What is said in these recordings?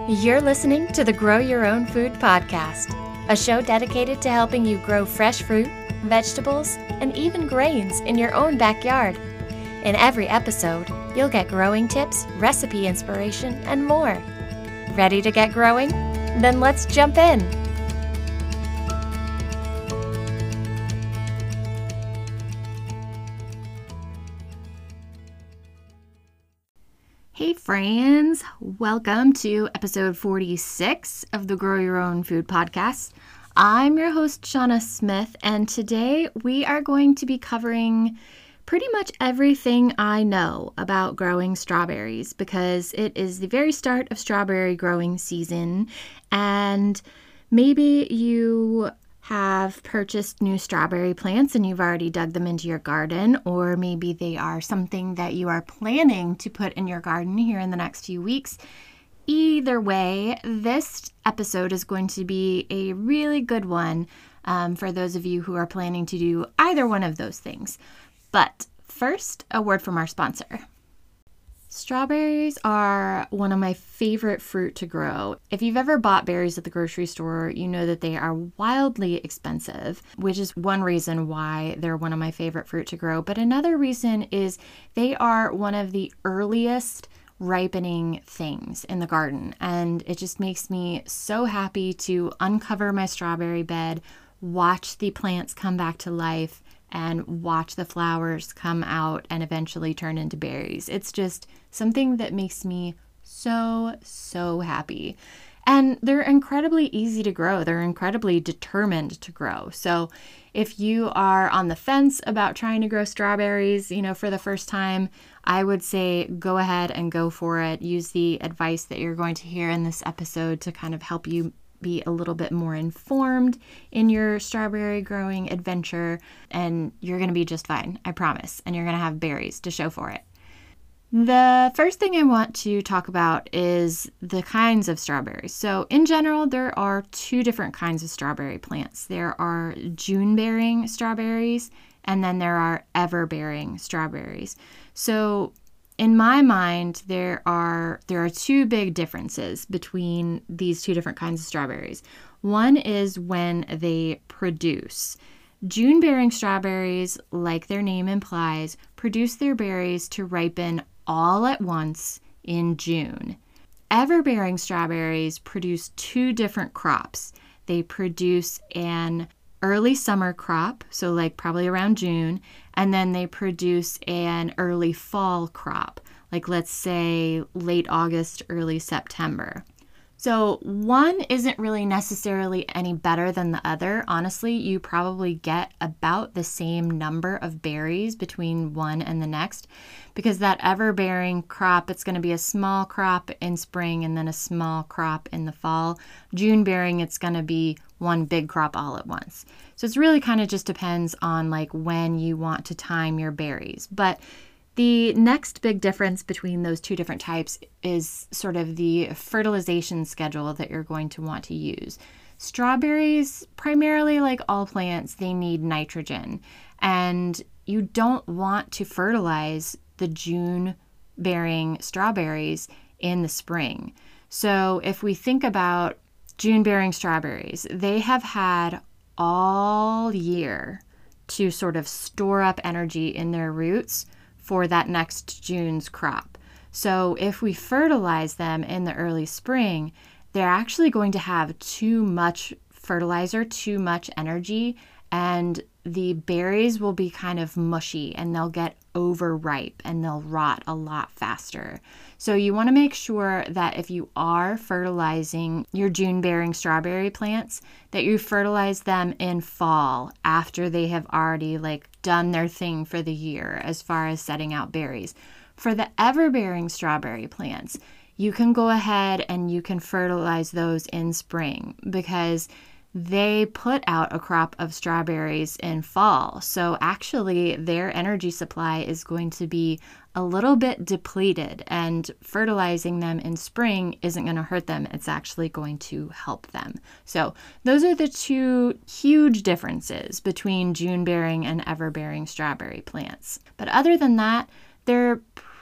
You're listening to the Grow Your Own Food podcast, a show dedicated to helping you grow fresh fruit, vegetables, and even grains in your own backyard. In every episode, you'll get growing tips, recipe inspiration, and more. Ready to get growing? Then let's jump in. Hey friends, welcome to episode 46 of the Grow Your Own Food podcast. I'm your host, Shauna Smith, and today we are going to be covering pretty much everything I know about growing strawberries because it is the very start of strawberry growing season, and maybe you have purchased new strawberry plants and you've already dug them into your garden, or maybe they are something that you are planning to put in your garden here in the next few weeks. Either way, this episode is going to be a really good one for those of you who are planning to do either one of those things. But first, a word from our sponsor. Strawberries are one of my favorite fruit to grow. If you've ever bought berries at the grocery store, you know that they are wildly expensive, which is one reason why they're one of my favorite fruit to grow. But another reason is they are one of the earliest ripening things in the garden. And it just makes me so happy to uncover my strawberry bed, watch the plants come back to life, and watch the flowers come out and eventually turn into berries. It's just something that makes me so happy. And they're incredibly easy to grow. They're incredibly determined to grow. So if you are on the fence about trying to grow strawberries, for the first time, I would say go ahead and go for it. Use the advice that you're going to hear in this episode to kind of help you be a little bit more informed in your strawberry growing adventure, and you're going to be just fine, I promise, and you're going to have berries to show for it. The first thing I want to talk about is the kinds of strawberries. So in general, there are two different kinds of strawberry plants. There are June-bearing strawberries, and then there are ever-bearing strawberries. So in my mind, there are two big differences between these two different kinds of strawberries. One is when they produce. June-bearing strawberries, like their name implies, produce their berries to ripen all at once in June. Ever-bearing strawberries produce two different crops. They produce an early summer crop, so like probably around June, and then they produce an early fall crop, like let's say late August, early September. So one isn't really necessarily any better than the other. Honestly, you probably get about the same number of berries between one and the next, because that ever-bearing crop, it's going to be a small crop in spring and then a small crop in the fall. June-bearing, it's going to be one big crop all at once. So it's really kind of just depends on like when you want to time your berries. But the next big difference between those two different types is sort of the fertilization schedule that you're going to want to use. Strawberries, primarily like all plants, they need nitrogen, and you don't want to fertilize the June-bearing strawberries in the spring. So if we think about June-bearing strawberries, they have had all year to sort of store up energy in their roots for that next June's crop. So if we fertilize them in the early spring, they're actually going to have too much fertilizer, too much energy, and the berries will be kind of mushy and they'll get overripe and they'll rot a lot faster. So you want to make sure that if you are fertilizing your June-bearing strawberry plants, that you fertilize them in fall after they have already done their thing for the year as far as setting out berries. For the ever-bearing strawberry plants, you can go ahead and you can fertilize those in spring because they put out a crop of strawberries in fall. So actually their energy supply is going to be a little bit depleted, and fertilizing them in spring isn't going to hurt them. It's actually going to help them. So those are the two huge differences between June-bearing and ever-bearing strawberry plants. But other than that, they're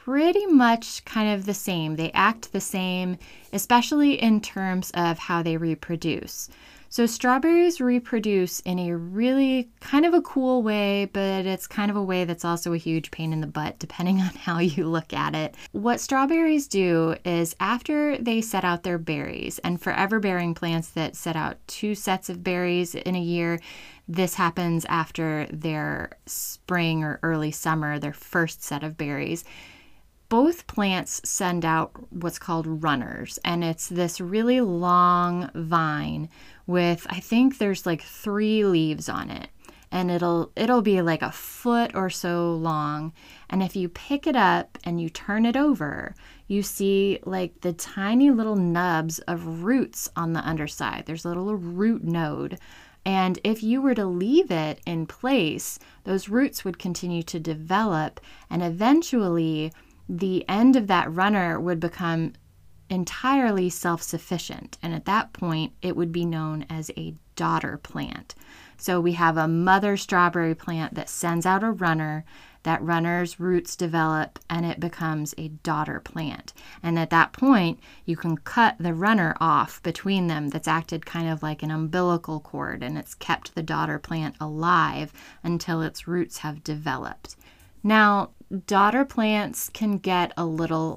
pretty much kind of the same. They act the same, especially in terms of how they reproduce. So strawberries reproduce in a really kind of a cool way, but it's kind of a way that's also a huge pain in the butt, depending on how you look at it. What strawberries do is after they set out their berries, and forever bearing plants that set out 2 sets of berries in a year, this happens after their spring or early summer, their first set of berries. Both plants send out what's called runners, and it's this really long vine with, I think there's like 3 leaves on it, and it'll be like a foot or so long. And if you pick it up and you turn it over, you see like the tiny little nubs of roots on the underside. There's a little root node. And if you were to leave it in place, those roots would continue to develop, and eventually the end of that runner would become entirely self-sufficient. And at that point, it would be known as a daughter plant. So we have a mother strawberry plant that sends out a runner. That runner's roots develop and it becomes a daughter plant. And at that point, you can cut the runner off between them that's acted kind of like an umbilical cord, and it's kept the daughter plant alive until its roots have developed. Now, daughter plants can get a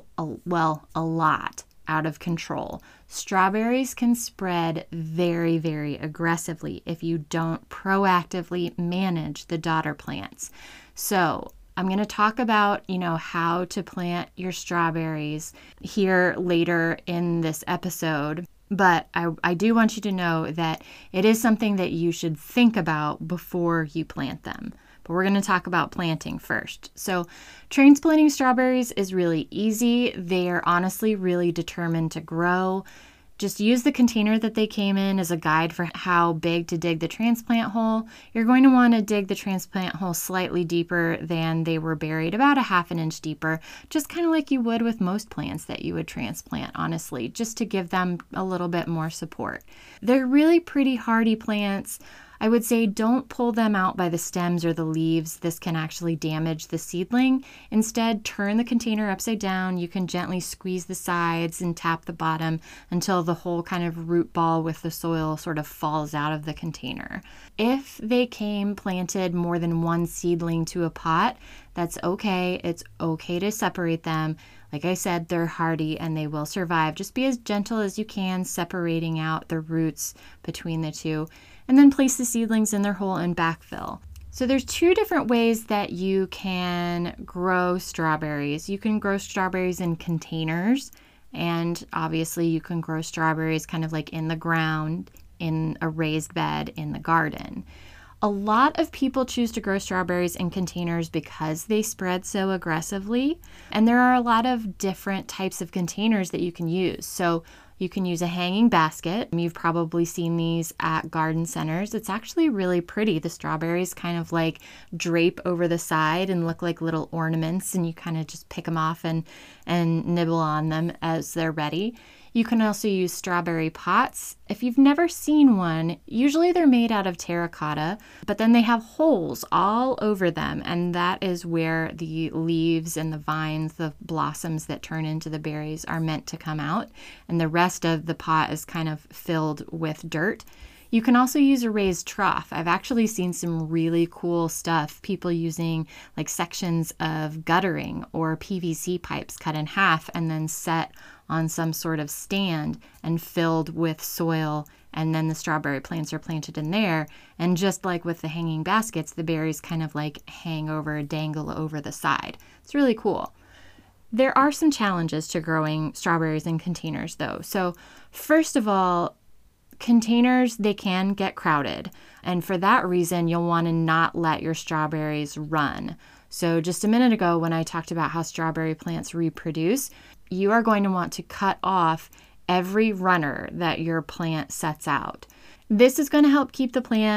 lot out of control. Strawberries can spread very, very aggressively if you don't proactively manage the daughter plants. So I'm going to talk about, how to plant your strawberries here later in this episode. But I do want you to know that it is something that you should think about before you plant them. But we're going to talk about planting first. So transplanting strawberries is really easy. They are honestly really determined to grow. Just use the container that they came in as a guide for how big to dig the transplant hole. You're going to want to dig the transplant hole slightly deeper than they were buried, about a 1/2 inch deeper, just kind of like you would with most plants that you would transplant, honestly, just to give them a little bit more support. They're really pretty hardy plants. I would say don't pull them out by the stems or the leaves. This can actually damage the seedling. Instead, turn the container upside down. You can gently squeeze the sides and tap the bottom until the whole kind of root ball with the soil sort of falls out of the container. If they came planted more than 1 seedling to a pot, that's okay. It's okay to separate them. Like I said, they're hardy and they will survive. Just be as gentle as you can, separating out the roots between the two. And then place the seedlings in their hole and backfill. So there's 2 different ways that you can grow strawberries. You can grow strawberries in containers, and obviously you can grow strawberries kind of like in the ground, in a raised bed in the garden. A lot of people choose to grow strawberries in containers because they spread so aggressively, and there are a lot of different types of containers that you can use. So you can use a hanging basket. You've probably seen these at garden centers. It's actually really pretty. The strawberries kind of like drape over the side and look like little ornaments, and you kind of just pick them off and nibble on them as they're ready. You can also use strawberry pots. If you've never seen one, usually they're made out of terracotta, but then they have holes all over them, and that is where the leaves and the vines, the blossoms that turn into the berries, are meant to come out, and the rest of the pot is kind of filled with dirt. You can also use a raised trough. I've actually seen some really cool stuff, people using like sections of guttering or PVC pipes cut in half and then set on some sort of stand and filled with soil, and then the strawberry plants are planted in there. And just like with the hanging baskets, the berries kind of like hang over, dangle over the side. It's really cool. There are some challenges to growing strawberries in containers though. So first of all, containers, they can get crowded. And for that reason, you'll want to not let your strawberries run. So just a minute ago, when I talked about how strawberry plants reproduce, you are going to want to cut off every runner that your plant sets out. This is going to help keep the plant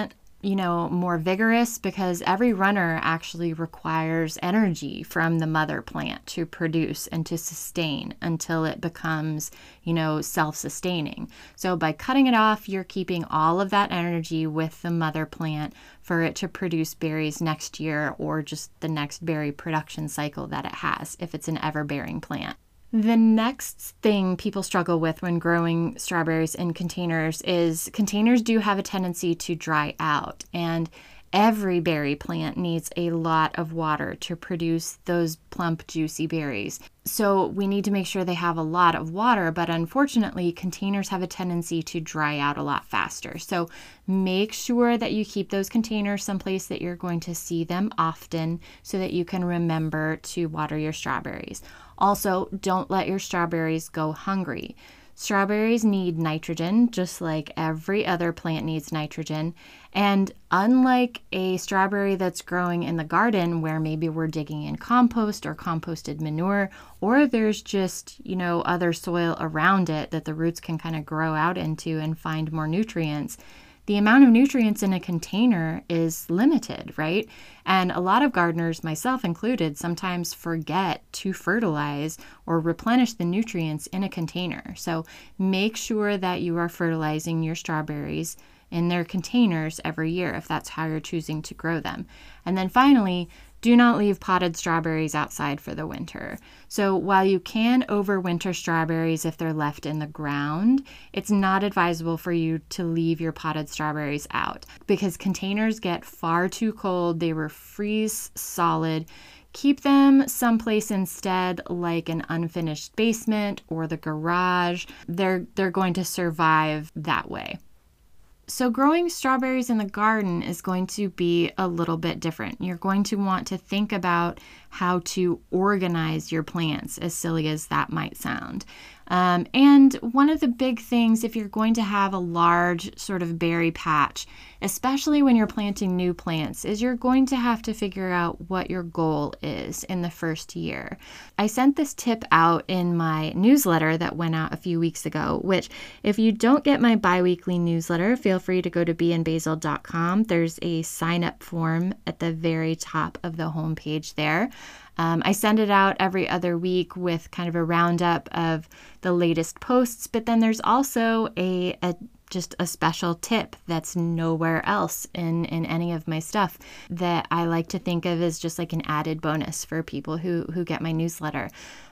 more vigorous because every runner actually requires energy from the mother plant to produce and to sustain until it becomes, self-sustaining. So by cutting it off, you're keeping all of that energy with the mother plant for it to produce berries next year or just the next berry production cycle that it has if it's an ever-bearing plant. The next thing people struggle with when growing strawberries in containers is containers do have a tendency to dry out, and every berry plant needs a lot of water to produce those plump, juicy berries. So we need to make sure they have a lot of water, but unfortunately, containers have a tendency to dry out a lot faster. So make sure that you keep those containers someplace that you're going to see them often so that you can remember to water your strawberries. Also, don't let your strawberries go hungry. Strawberries need nitrogen, just like every other plant needs nitrogen. And unlike a strawberry that's growing in the garden where maybe we're digging in compost or composted manure, or there's just, other soil around it that the roots can kind of grow out into and find more nutrients, the amount of nutrients in a container is limited, right? And a lot of gardeners, myself included, sometimes forget to fertilize or replenish the nutrients in a container. So make sure that you are fertilizing your strawberries in their containers every year if that's how you're choosing to grow them. And then finally, do not leave potted strawberries outside for the winter. So while you can overwinter strawberries if they're left in the ground, it's not advisable for you to leave your potted strawberries out because containers get far too cold. They will freeze solid. Keep them someplace instead, like an unfinished basement or the garage. They're going to survive that way. So growing strawberries in the garden is going to be a little bit different. You're going to want to think about how to organize your plants, as silly as that might sound. And one of the big things, if you're going to have a large sort of berry patch, especially when you're planting new plants, is you're going to have to figure out what your goal is in the first year. I sent this tip out in my newsletter that went out a few weeks ago, which if you don't get my biweekly newsletter, feel free to go to beandbasil.com. There's a sign-up form at the very top of the homepage there. I send it out every other week with kind of a roundup of the latest posts, but then there's also just a special tip that's nowhere else in any of my stuff that I like to think of as just like an added bonus for people who get my newsletter.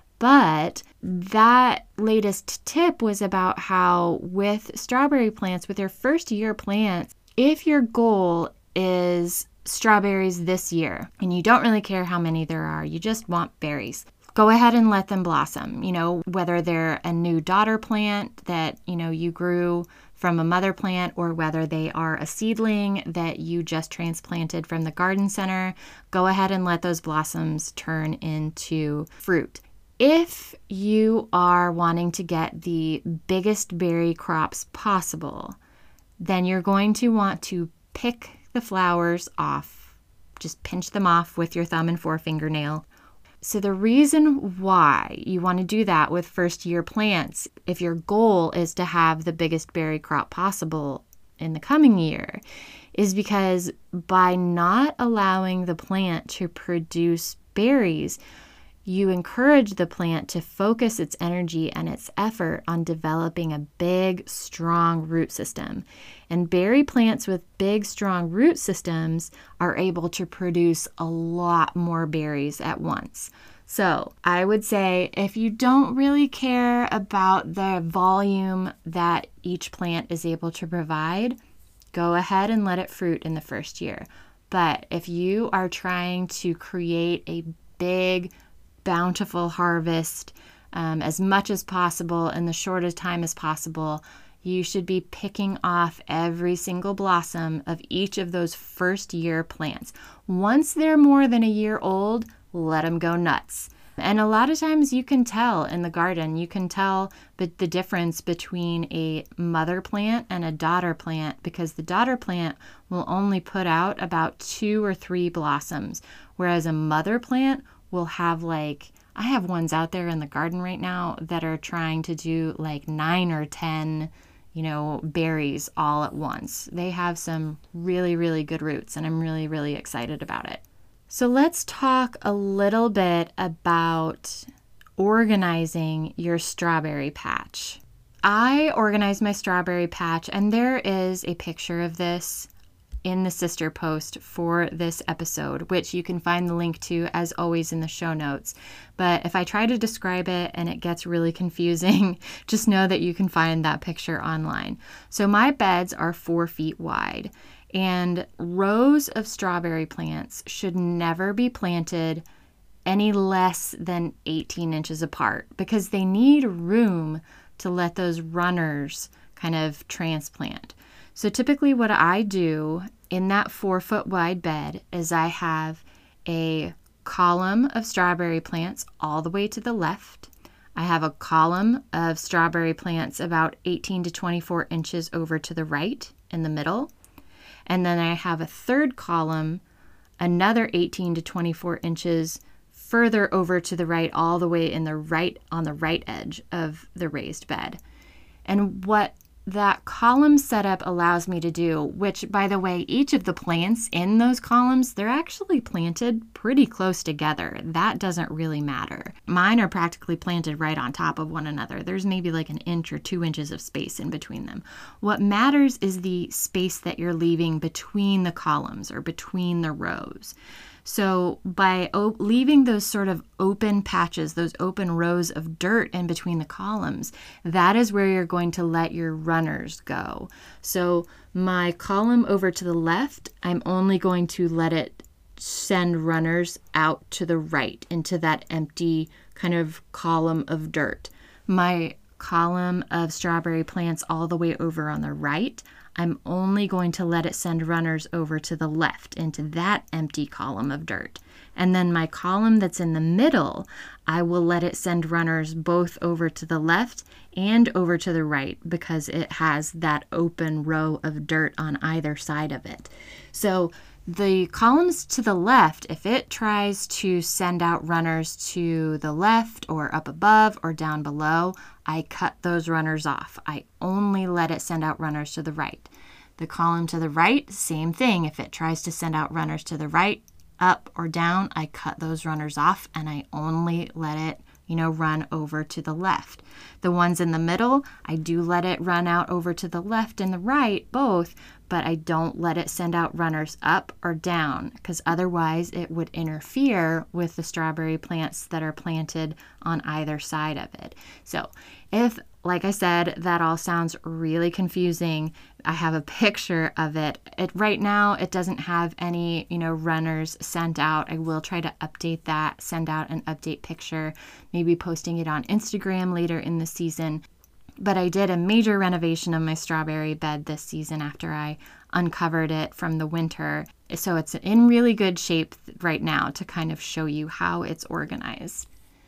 But that latest tip was about how with strawberry plants, with your first year plants, if your goal is strawberries this year and you don't really care how many there are, you just want berries, go ahead and let them blossom. Whether they're a new daughter plant that you grew from a mother plant or whether they are a seedling that you just transplanted from the garden center, go ahead and let those blossoms turn into fruit. If you are wanting to get the biggest berry crops possible, then you're going to want to pick the flowers off. Just pinch them off with your thumb and forefinger nail. So the reason why you want to do that with first year plants, if your goal is to have the biggest berry crop possible in the coming year, is because by not allowing the plant to produce berries, you encourage the plant to focus its energy and its effort on developing a big, strong root system. And berry plants with big, strong root systems are able to produce a lot more berries at once. So I would say if you don't really care about the volume that each plant is able to provide, go ahead and let it fruit in the first year. But if you are trying to create a big, bountiful harvest as much as possible in the shortest time as possible, you should be picking off every single blossom of each of those first year plants. Once they're more than a year old, let them go nuts. And a lot of times you can tell in the garden, you can tell the difference between a mother plant and a daughter plant because the daughter plant will only put out about 2 or 3 blossoms, whereas a mother plant will have I have ones out there in the garden right now that are trying to do 9 or 10 berries all at once. They have some really, really good roots, and I'm really, really excited about it. So let's talk a little bit about organizing your strawberry patch. I organized my strawberry patch, and there is a picture of this in the sister post for this episode, which you can find the link to as always in the show notes. But if I try to describe it and it gets really confusing, just know that you can find that picture online. So my beds are 4 feet wide, and rows of strawberry plants should never be planted any less than 18 inches apart because they need room to let those runners kind of transplant. So typically what I do in that 4 foot wide bed is I have a column of strawberry plants all the way to the left. I have a column of strawberry plants about 18 to 24 inches over to the right in the middle. And then I have a third column, another 18 to 24 inches further over to the right, all the way on the right edge of the raised bed. And what that column setup allows me to do, which, by the way, each of the plants in those columns, they're actually planted pretty close together. That doesn't really matter. Mine are practically planted right on top of one another. There's maybe like 1 inch or 2 inches of space in between them. What matters is the space that you're leaving between the columns or between the rows. So by leaving those sort of open patches, those open rows of dirt in between the columns, that is where you're going to let your runners go. So my column over to the left, I'm only going to let it send runners out to the right into that empty kind of column of dirt. My column of strawberry plants all the way over on the right, I'm only going to let it send runners over to the left into that empty column of dirt. And then my column that's in the middle, I will let it send runners both over to the left and over to the right because it has that open row of dirt on either side of it. So the columns to the left, if it tries to send out runners to the left or up above or down below, I cut those runners off. I only let it send out runners to the right. The column to the right, same thing. If it tries to send out runners to the right, up or down, I cut those runners off and I only let it run over to the left. The ones in the middle, I do let it run out over to the left and the right, both, but I don't let it send out runners up or down because otherwise it would interfere with the strawberry plants that are planted on either side of it. So if, like I said, that all sounds really confusing, I have a picture of it. Right now, it doesn't have any, runners sent out. I will try to update that, send out an update picture, maybe posting it on Instagram later in the season. But I did a major renovation of my strawberry bed this season after I uncovered it from the winter. So it's in really good shape right now to kind of show you how it's organized.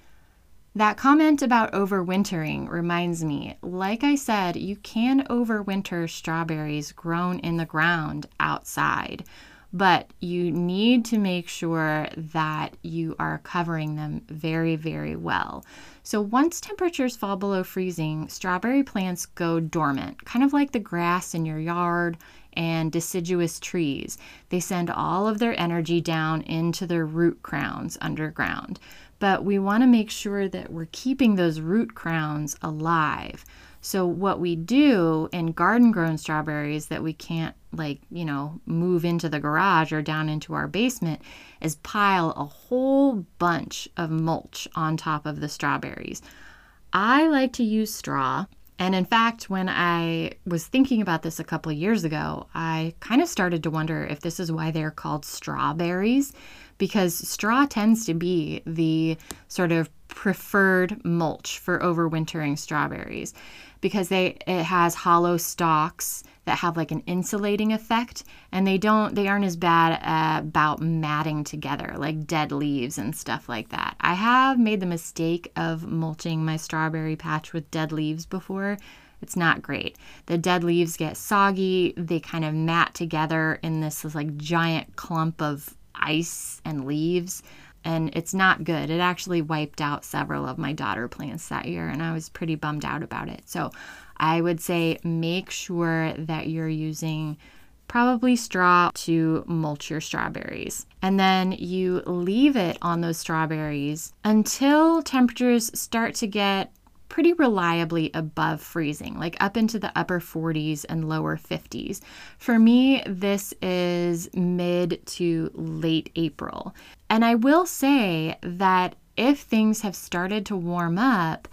That comment about overwintering reminds me, like I said, you can overwinter strawberries grown in the ground outside, but you need to make sure that you are covering them very, very well. So once temperatures fall below freezing, strawberry plants go dormant, kind of like the grass in your yard and deciduous trees. They send all of their energy down into their root crowns underground. But we want to make sure that we're keeping those root crowns alive. So what we do in garden-grown strawberries that we can't move into the garage or down into our basement is pile a whole bunch of mulch on top of the strawberries. I like to use straw. And in fact, when I was thinking about this a couple of years ago, I kind of started to wonder if this is why they're called strawberries, because straw tends to be the sort of preferred mulch for overwintering strawberries because it has hollow stalks that have like an insulating effect, and they aren't as bad about matting together like dead leaves and stuff like that. I have made the mistake of mulching my strawberry patch with dead leaves before. It's not great. The dead leaves get soggy. They kind of mat together in this like giant clump of ice and leaves. and it's not good. It actually wiped out several of my daughter plants that year, and I was pretty bummed out about it. So I would say make sure that you're using probably straw to mulch your strawberries. And then you leave it on those strawberries until temperatures start to get pretty reliably above freezing, like up into the upper 40s and lower 50s. For me, this is mid to late April. And I will say that if things have started to warm up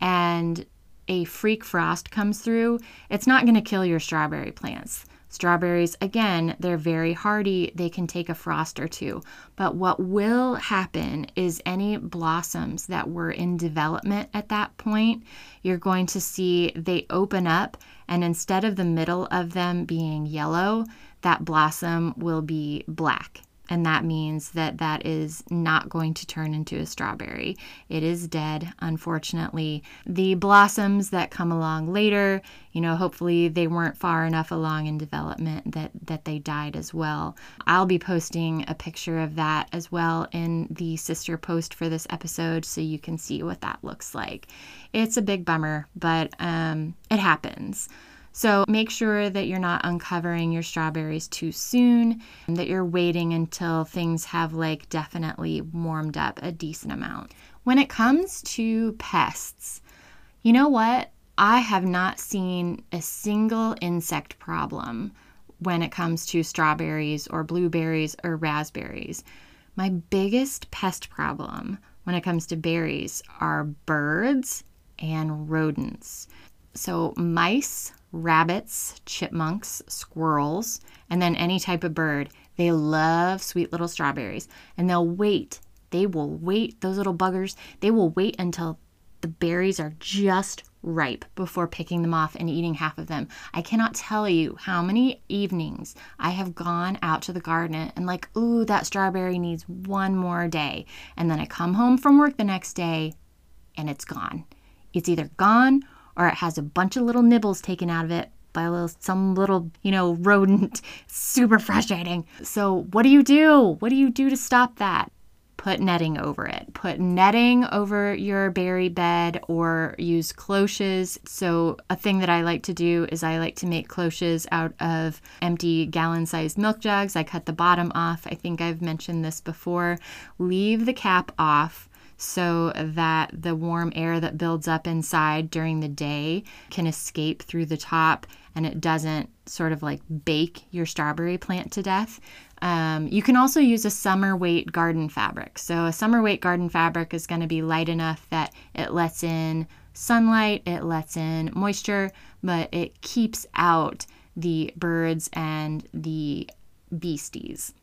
and a freak frost comes through, it's not going to kill your strawberry plants. Strawberries, again, they're very hardy. They can take a frost or two. But what will happen is any blossoms that were in development at that point, you're going to see they open up, and instead of the middle of them being yellow, that blossom will be black. And that means that that is not going to turn into a strawberry. It is dead, unfortunately. The blossoms that come along later, hopefully they weren't far enough along in development that they died as well. I'll be posting a picture of that as well in the sister post for this episode so you can see what that looks like. It's a big bummer, but it happens. So make sure that you're not uncovering your strawberries too soon, and that you're waiting until things have definitely warmed up a decent amount. When it comes to pests, you know what? I have not seen a single insect problem when it comes to strawberries or blueberries or raspberries. My biggest pest problem when it comes to berries are birds and rodents. So mice, rabbits, chipmunks, squirrels, and then any type of bird. They love sweet little strawberries, and they'll wait. They will wait, those little buggers, they will wait until the berries are just ripe before picking them off and eating half of them. I cannot tell you how many evenings I have gone out to the garden and ooh, that strawberry needs one more day. And then I come home from work the next day and it's gone. It's either gone or it has a bunch of little nibbles taken out of it by some little, rodent. Super frustrating. So what do you do? What do you do to stop that? Put netting over it. Put netting over your berry bed or use cloches. So a thing that I like to do is I like to make cloches out of empty gallon-sized milk jugs. I cut the bottom off. I think I've mentioned this before. Leave the cap off so that the warm air that builds up inside during the day can escape through the top and it doesn't sort of bake your strawberry plant to death. You can also use a summer weight garden fabric. So a summer weight garden fabric is going to be light enough that it lets in sunlight, it lets in moisture, but it keeps out the birds and the beasties.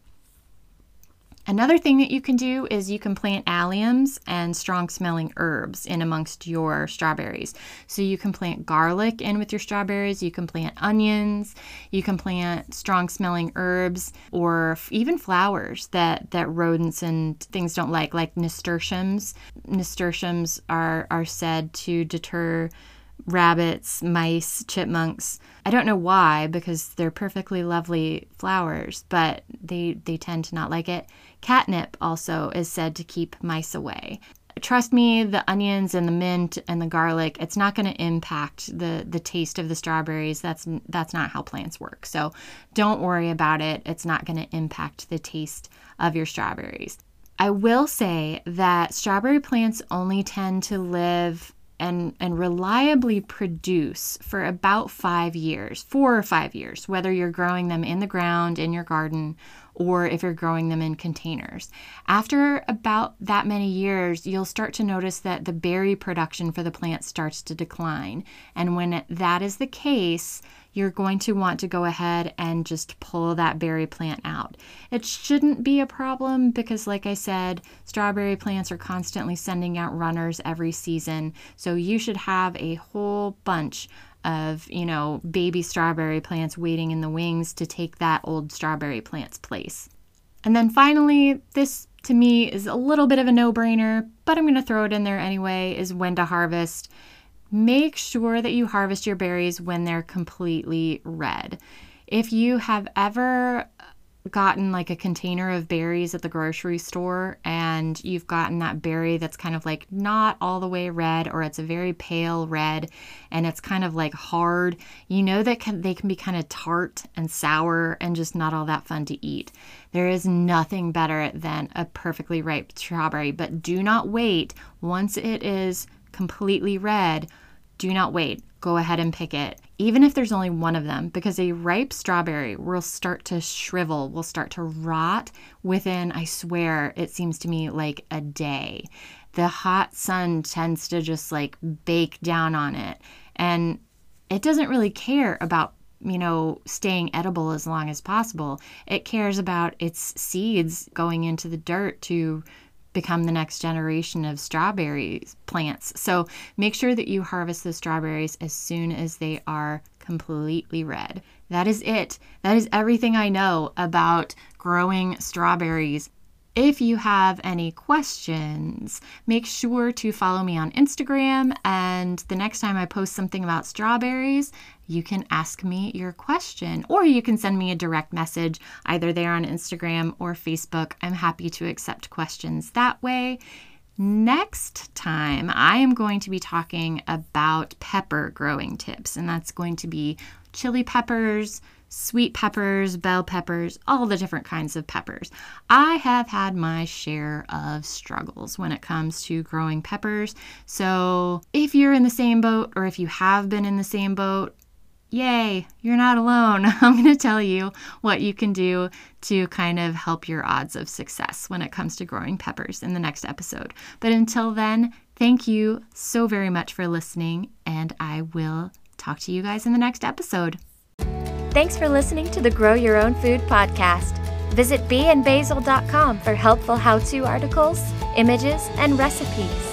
Another thing that you can do is you can plant alliums and strong-smelling herbs in amongst your strawberries. So you can plant garlic in with your strawberries, you can plant onions, you can plant strong-smelling herbs, or even flowers that rodents and things don't like nasturtiums. Nasturtiums are said to deter rabbits, mice, chipmunks. I don't know why, because they're perfectly lovely flowers, but they tend to not like it. Catnip also is said to keep mice away. Trust me, the onions and the mint and the garlic, it's not going to impact the taste of the strawberries. That's not how plants work. So don't worry about it. It's not going to impact the taste of your strawberries. I will say that strawberry plants only tend to live and reliably produce for about 4 or 5 years, whether you're growing them in the ground, in your garden, or if you're growing them in containers. After about that many years, you'll start to notice that the berry production for the plant starts to decline. And when that is the case, you're going to want to go ahead and just pull that berry plant out. It shouldn't be a problem because, like I said, strawberry plants are constantly sending out runners every season. So you should have a whole bunch of, baby strawberry plants waiting in the wings to take that old strawberry plant's place. And then finally, this to me is a little bit of a no-brainer, but I'm going to throw it in there anyway, is when to harvest. Make sure that you harvest your berries when they're completely red. If you have ever gotten like a container of berries at the grocery store and you've gotten that berry that's kind of like not all the way red, or it's a very pale red and it's kind of like hard, you know that they can be kind of tart and sour and just not all that fun to eat. There is nothing better than a perfectly ripe strawberry, but do not wait. Once it is completely red, do not wait. Go ahead and pick it, even if there's only one of them, because a ripe strawberry will start to shrivel, will start to rot within, I swear, it seems to me like a day. The hot sun tends to just like bake down on it, and it doesn't really care about, staying edible as long as possible. It cares about its seeds going into the dirt to become the next generation of strawberry plants. So make sure that you harvest the strawberries as soon as they are completely red. That is it. That is everything I know about growing strawberries. If you have any questions, make sure to follow me on Instagram, and the next time I post something about strawberries, you can ask me your question, or you can send me a direct message either there on Instagram or Facebook. I'm happy to accept questions that way. Next time, I am going to be talking about pepper growing tips, and that's going to be chili peppers, sweet peppers, bell peppers, all the different kinds of peppers. I have had my share of struggles when it comes to growing peppers. So if you're in the same boat, or if you have been in the same boat, yay, you're not alone. I'm going to tell you what you can do to kind of help your odds of success when it comes to growing peppers in the next episode. But until then, thank you so very much for listening, and I will talk to you guys in the next episode. Thanks for listening to the Grow Your Own Food podcast. Visit beeandbasil.com for helpful how-to articles, images, and recipes.